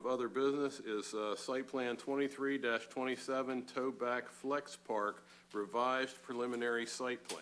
other business is Site Plan 23-27 Towback Flex Park revised preliminary site plan.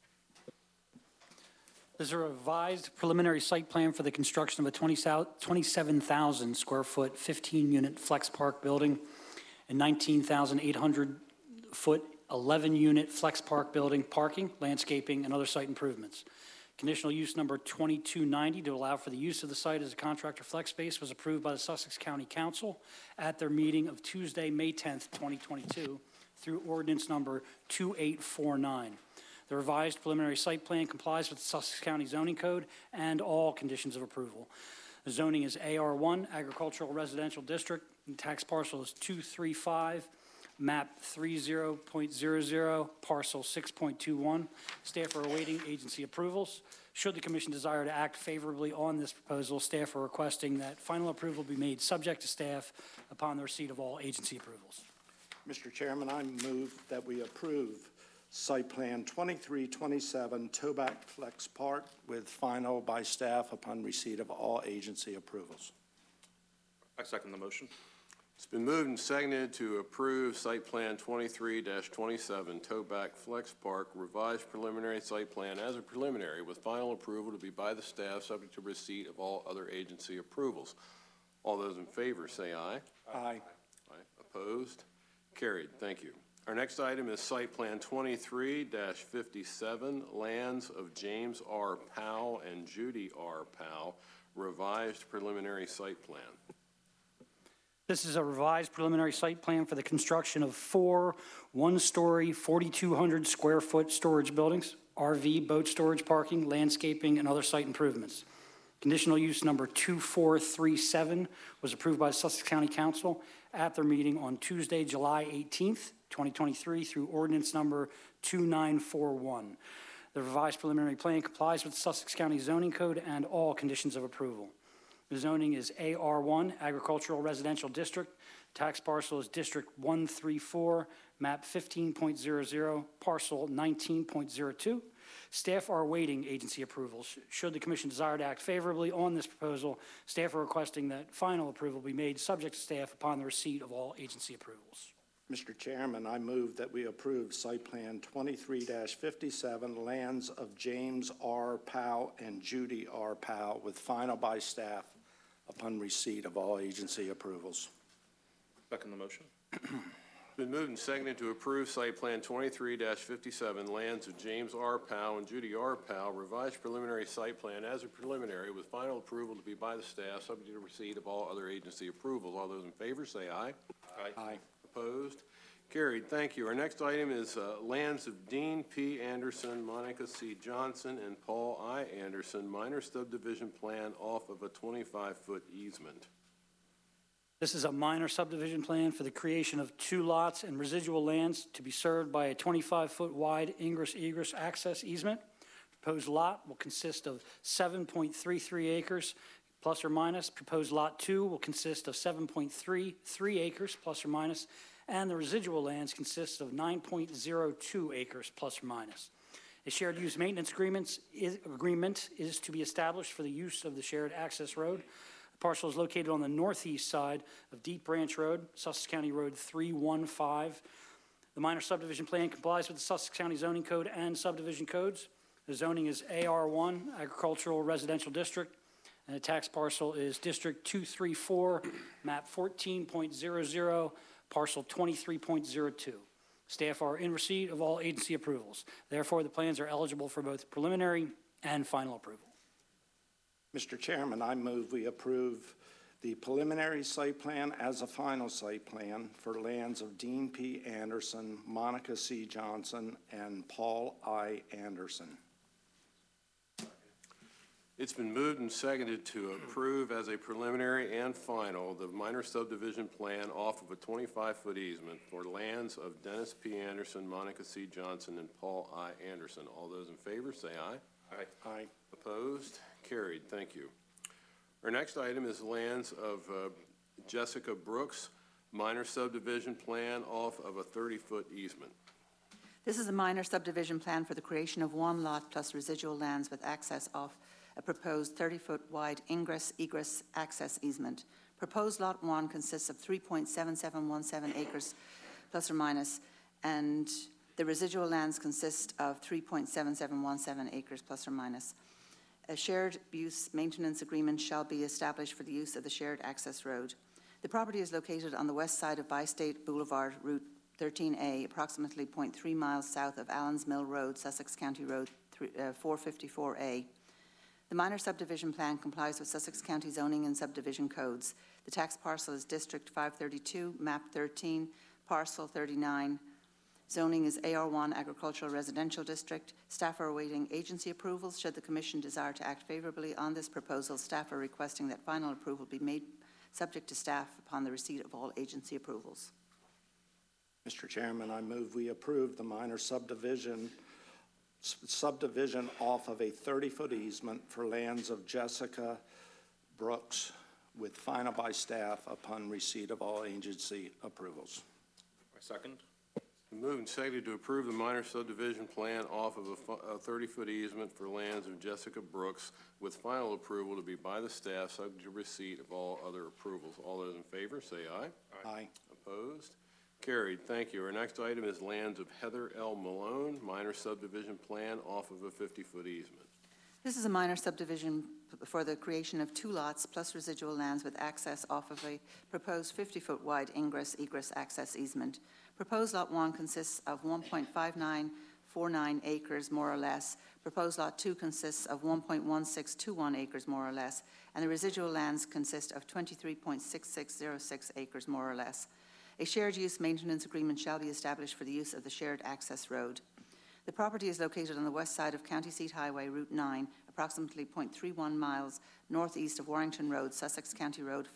There's a revised preliminary site plan for the construction of a 27,000 square foot, 15-unit flex park building and 19,800 foot, 11-unit flex park building, parking, landscaping, and other site improvements. Conditional use number 2290 to allow for the use of the site as a contractor flex space was approved by the Sussex County Council at their meeting of Tuesday, May 10th, 2022 through ordinance number 2849. The revised preliminary site plan complies with the Sussex County Zoning Code and all conditions of approval. The zoning is AR1, Agricultural Residential District, and tax parcel is 235, map 30.00, parcel 6.21. Staff are awaiting agency approvals. Should the Commission desire to act favorably on this proposal, staff are requesting that final approval be made subject to staff upon the receipt of all agency approvals. Mr. Chairman, I move that we approve Site Plan 2327 Towback Flex Park with final by staff upon receipt of all agency approvals. I second the motion. It's been moved and seconded to approve Site Plan 23-27 Towback Flex Park revised preliminary site plan as a preliminary with final approval to be by the staff subject to receipt of all other agency approvals. All those in favor say aye. Aye. Aye. Opposed? Carried. Thank you. Our next item is Site Plan 23-57 Lands of James R. Powell and Judy R. Powell revised preliminary site plan. This is a revised preliminary site plan for the construction of 4 one-story, 4,200 square foot storage buildings, RV, boat storage, parking, landscaping, and other site improvements. Conditional use number 2437 was approved by Sussex County Council at their meeting on Tuesday, July 18th, 2023 through ordinance number 2941. The revised preliminary plan complies with Sussex County Zoning Code and all conditions of approval. The zoning is AR1, Agricultural Residential District. Tax parcel is District 134, map 15.00, parcel 19.02. Staff are awaiting agency approvals. Should the Commission desire to act favorably on this proposal, staff are requesting that final approval be made subject to staff upon the receipt of all agency approvals. Mr. Chairman, I move that we approve Site Plan 23-57 Lands of James R. Powell and Judy R. Powell with final by staff upon receipt of all agency approvals. Second the motion. It's been moved and seconded to approve Site Plan 23-57 Lands of James R. Powell and Judy R. Powell revised preliminary site plan as a preliminary with final approval to be by the staff subject to receipt of all other agency approvals. All those in favor say aye. Aye. Aye. Opposed? Carried. Thank you. Our next item is lands of Dean P. Anderson, Monica C. Johnson, and Paul I. Anderson, minor subdivision plan off of a 25-foot easement. This is a minor subdivision plan for the creation of 2 lots and residual lands to be served by a 25-foot wide ingress-egress access easement. Proposed lot will consist of 7.33 acres plus or minus. Proposed lot 2 will consist of 7.33 acres plus or minus, and the residual lands consist of 9.02 acres plus or minus. A shared use maintenance agreement is to be established for the use of the shared access road. The parcel is located on the northeast side of Deep Branch Road, Sussex County Road 315. The minor subdivision plan complies with the Sussex County Zoning Code and subdivision codes. The zoning is AR1, Agricultural Residential District, and the tax parcel is District 234, map 14.00, parcel 23.02. Staff are in receipt of all agency approvals. Therefore, the plans are eligible for both preliminary and final approval. Mr. Chairman, I move we approve the preliminary site plan as a final site plan for lands of Dean P. Anderson, Monica C. Johnson, and Paul I. Anderson. It's been moved and seconded to approve as a preliminary and final the minor subdivision plan off of a 25-foot easement for lands of Dennis P. Anderson, Monica C. Johnson, and Paul I. Anderson. All those in favor say aye. Aye. Aye. Opposed? Carried. Thank you. Our next item is lands of Jessica Brooks, minor subdivision plan off of a 30-foot easement. This is a minor subdivision plan for the creation of 1 lot plus residual lands with access off a proposed 30-foot wide ingress-egress access easement. Proposed Lot 1 consists of 3.7717 acres plus or minus, and the residual lands consist of 3.7717 acres plus or minus. A shared use maintenance agreement shall be established for the use of the shared access road. The property is located on the west side of Bi-State Boulevard, Route 13A, approximately 0.3 miles south of Allens Mill Road, Sussex County Road 454A. The minor subdivision plan complies with Sussex County zoning and subdivision codes. The tax parcel is District 532, Map 13, Parcel 39. Zoning is AR1 Agricultural Residential District. Staff are awaiting agency approvals. Should the Commission desire to act favorably on this proposal, staff are requesting that final approval be made subject to staff upon the receipt of all agency approvals. Mr. Chairman, I move we approve the minor subdivision off of a 30-foot easement for lands of Jessica Brooks with final by staff upon receipt of all agency approvals. I second. Moved and seconded to approve the minor subdivision plan off of a 30-foot easement for lands of Jessica Brooks with final approval to be by the staff, subject to receipt of all other approvals. All those in favor, say aye. Aye. Opposed? Carried. Thank you. Our next item is lands of Heather L. Malone, minor subdivision plan off of a 50-foot easement. This is a minor subdivision for the creation of 2 lots plus residual lands with access off of a proposed 50-foot wide ingress-egress access easement. Proposed Lot 1 consists of 1.5949 acres, more or less. Proposed Lot 2 consists of 1.1621 acres, more or less. And the residual lands consist of 23.6606 acres, more or less. A shared use maintenance agreement shall be established for the use of the shared access road. The property is located on the west side of County Seat Highway, Route 9, approximately 0.31 miles northeast of Warrington Road, Sussex County Road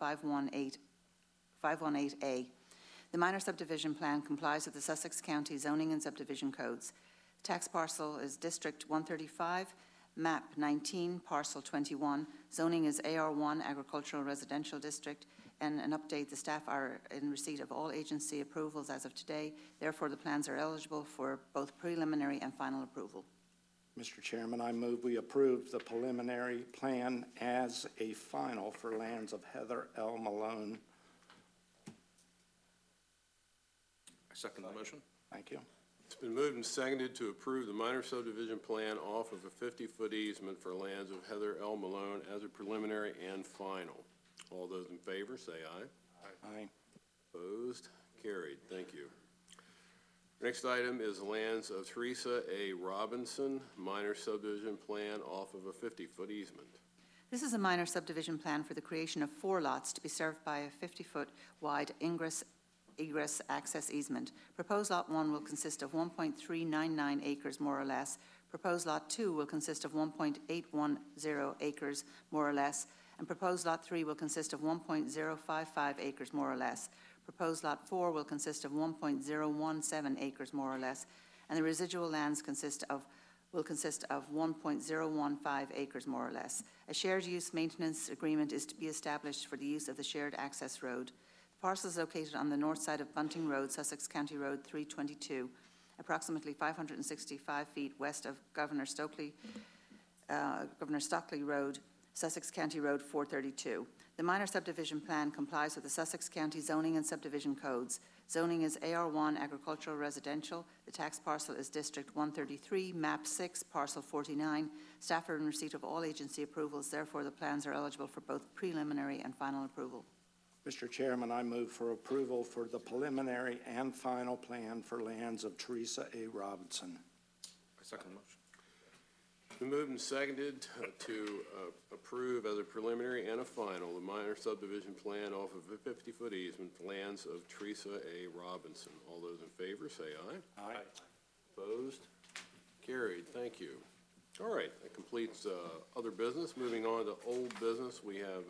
518A. The minor subdivision plan complies with the Sussex County zoning and subdivision codes. The tax parcel is District 135, Map 19, Parcel 21. Zoning is AR1 Agricultural Residential District. And an update, the staff are in receipt of all agency approvals as of today. Therefore, the plans are eligible for both preliminary and final approval. Mr. Chairman, I move we approve the preliminary plan as a final for lands of Heather L. Malone. I second the motion. Thank you. It's been moved and seconded to approve the minor subdivision plan off of a 50-foot easement for lands of Heather L. Malone as a preliminary and final. All those in favor, say aye. Aye. Opposed? Carried. Thank you. Next item is lands of Teresa A. Robinson, minor subdivision plan off of a 50-foot easement. This is a minor subdivision plan for the creation of 4 lots to be served by a 50-foot wide ingress-egress access easement. Proposed Lot 1 will consist of 1.399 acres, more or less. Proposed Lot 2 will consist of 1.810 acres, more or less. And proposed Lot 3 will consist of 1.055 acres, more or less. Proposed Lot 4 will consist of 1.017 acres, more or less. And the residual lands will consist of 1.015 acres, more or less. A shared use maintenance agreement is to be established for the use of the shared access road. The parcel is located on the north side of Bunting Road, Sussex County Road 322, approximately 565 feet west of Governor Stockley Road, Sussex County Road 432. The minor subdivision plan complies with the Sussex County zoning and subdivision codes. Zoning is AR1 Agricultural Residential. The tax parcel is District 133, Map 6, Parcel 49. Staff are in receipt of all agency approvals. Therefore, the plans are eligible for both preliminary and final approval. Mr. Chairman, I move for approval for the preliminary and final plan for lands of Teresa A. Robinson. I second the motion. Been moved and seconded to approve as a preliminary and a final the minor subdivision plan off of a 50-foot easement, lands of Teresa A. Robinson. All those in favor, say aye. Aye. Opposed? Carried. Thank you. All right, that completes other business. Moving on to old business, we have